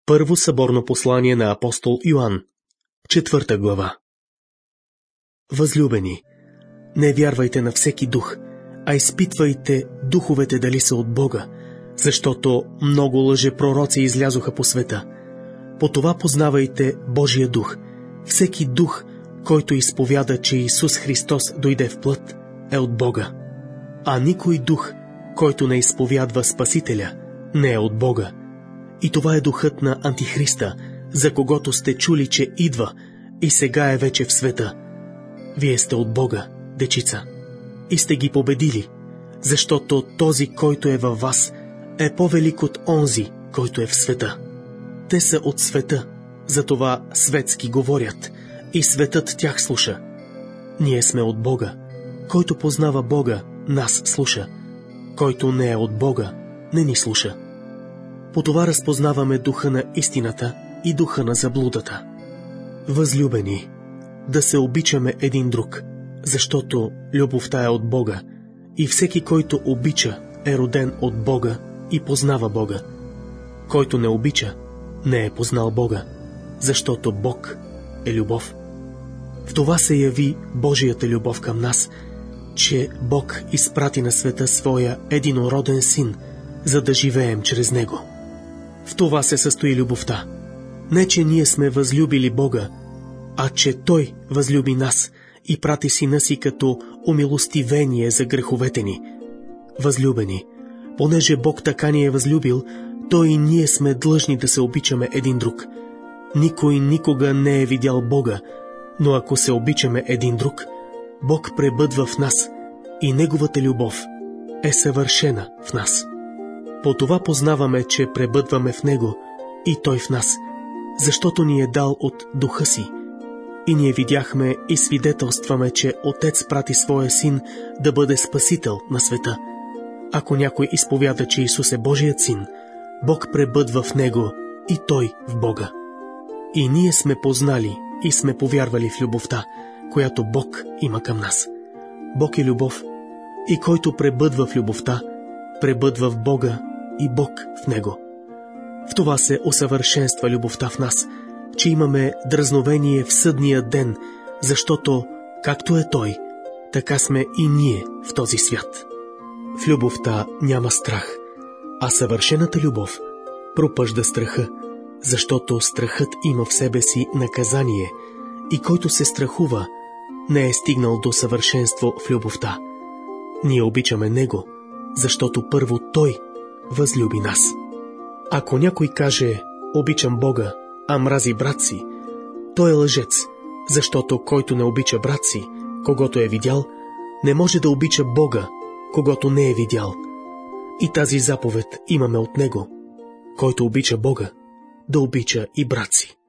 Първо съборно послание на апостол Йоан, 4 глава. Възлюбени, не вярвайте на всеки дух, а изпитвайте духовете дали са от Бога, защото много лъжепророци излязоха по света. По това познавайте Божия дух. Всеки дух, който изповяда, че Исус Христос дойде в плът, е от Бога. А никой дух, който не изповядва Спасителя, не е от Бога. И това е духът на Антихриста, за когото сте чули, че идва и сега е вече в света. Вие сте от Бога, дечица, и сте ги победили, защото този, който е във вас, е по-велик от онзи, който е в света. Те са от света, затова светски говорят, и светът тях слуша. Ние сме от Бога. Който познава Бога, нас слуша. Който не е от Бога, не ни слуша. По това разпознаваме духа на истината и духа на заблудата. Възлюбени, да се обичаме един друг, защото любовта е от Бога, и всеки, който обича, е роден от Бога и познава Бога. Който не обича, не е познал Бога, защото Бог е любов. В това се яви Божията любов към нас, че Бог изпрати на света своя единороден син, за да живеем чрез него. В това се състои любовта. Не, че ние сме възлюбили Бога, а че Той възлюби нас и прати сина си като умилостивение за греховете ни. Възлюбени, понеже Бог така ни е възлюбил, то и ние сме длъжни да се обичаме един друг. Никой никога не е видял Бога, но ако се обичаме един друг, Бог пребъдва в нас и Неговата любов е съвършена в нас. По това познаваме, че пребъдваме в Него и Той в нас, защото ни е дал от духа си. И ние видяхме и свидетелстваме, че Отец прати Своя Син да бъде Спасител на света. Ако някой изповяда, че Исус е Божият Син, Бог пребъдва в Него и Той в Бога. И ние сме познали и сме повярвали в любовта, която Бог има към нас. Бог е любов, и който пребъдва в любовта, пребъдва в Бога и Бог в Него. В това се усъвършенства любовта в нас, че имаме дразновение в съдния ден, защото, както е Той, така сме и ние в този свят. В любовта няма страх, а съвършената любов пропъжда страха, защото страхът има в себе си наказание, и който се страхува, не е стигнал до съвършенство в любовта. Ние обичаме Него, защото първо Той възлюби нас. Ако някой каже «Обичам Бога», а мрази брат си, той е лъжец, защото който не обича брат си, когото е видял, не може да обича Бога, когото не е видял. И тази заповед имаме от Него: който обича Бога, да обича и брат си.